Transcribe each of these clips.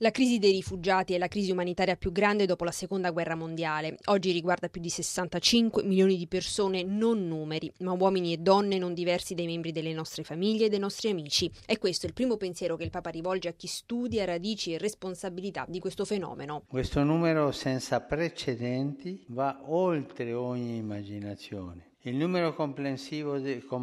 La crisi dei rifugiati è la crisi umanitaria più grande dopo la Seconda Guerra Mondiale. Oggi riguarda più di 65 milioni di persone, non numeri, ma uomini e donne non diversi dai membri delle nostre famiglie e dei nostri amici. E questo è il primo pensiero che il Papa rivolge a chi studia radici e responsabilità di questo fenomeno. Questo numero senza precedenti va oltre ogni immaginazione. Il numero complessivo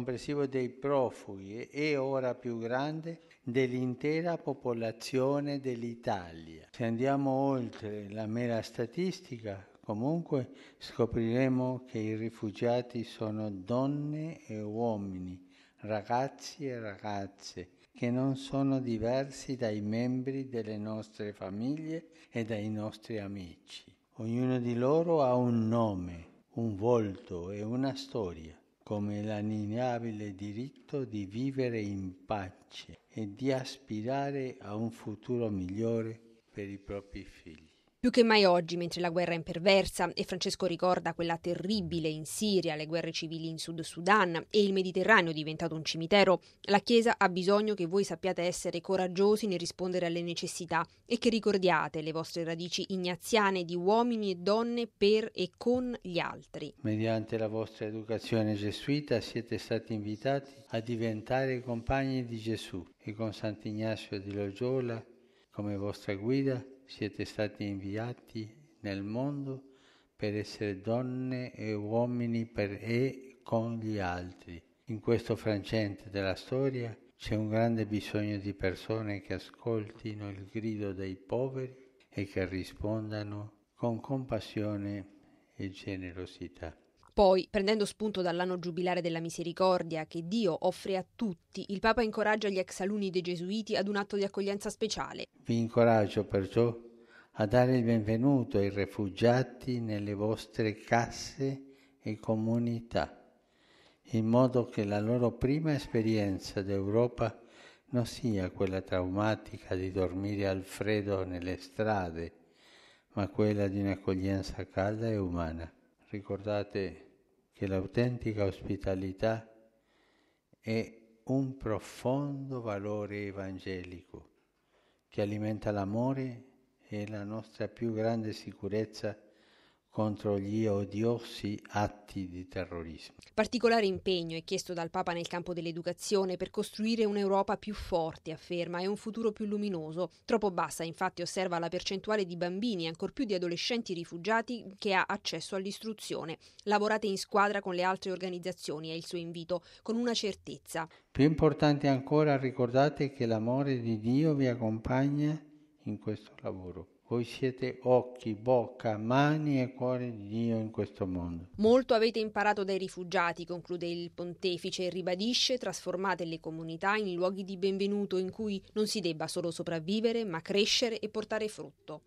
dei profughi è ora più grande dell'intera popolazione dell'Italia. Se andiamo oltre la mera statistica, comunque scopriremo che i rifugiati sono donne e uomini, ragazzi e ragazze, che non sono diversi dai membri delle nostre famiglie e dai nostri amici. Ognuno di loro ha un nome, un volto e una storia, come l'alienabile diritto di vivere in pace e di aspirare a un futuro migliore per i propri figli. Più che mai oggi, mentre la guerra è imperversa, e Francesco ricorda quella terribile in Siria, le guerre civili in Sud Sudan e il Mediterraneo diventato un cimitero, la Chiesa ha bisogno che voi sappiate essere coraggiosi nel rispondere alle necessità e che ricordiate le vostre radici ignaziane di uomini e donne per e con gli altri. Mediante la vostra educazione gesuita siete stati invitati a diventare compagni di Gesù e con Sant'Ignazio di Loyola come vostra guida siete stati inviati nel mondo per essere donne e uomini per e con gli altri. In questo frangente della storia c'è un grande bisogno di persone che ascoltino il grido dei poveri e che rispondano con compassione e generosità. Poi, prendendo spunto dall'anno giubilare della misericordia che Dio offre a tutti, il Papa incoraggia gli ex alunni dei Gesuiti ad un atto di accoglienza speciale. Vi incoraggio perciò a dare il benvenuto ai rifugiati nelle vostre case e comunità, in modo che la loro prima esperienza d'Europa non sia quella traumatica di dormire al freddo nelle strade, ma quella di un'accoglienza calda e umana. Ricordate che l'autentica ospitalità è un profondo valore evangelico che alimenta l'amore e la nostra più grande sicurezza contro gli odiosi atti di terrorismo. Particolare impegno è chiesto dal Papa nel campo dell'educazione per costruire un'Europa più forte, afferma, e un futuro più luminoso. Troppo bassa, infatti, osserva la percentuale di bambini e ancor più di adolescenti rifugiati che ha accesso all'istruzione. Lavorate in squadra con le altre organizzazioni, è il suo invito, con una certezza. Più importante ancora, ricordate che l'amore di Dio vi accompagna in questo lavoro. Voi siete occhi, bocca, mani e cuore di Dio in questo mondo. Molto avete imparato dai rifugiati, conclude il pontefice e ribadisce: trasformate le comunità in luoghi di benvenuto in cui non si debba solo sopravvivere, ma crescere e portare frutto.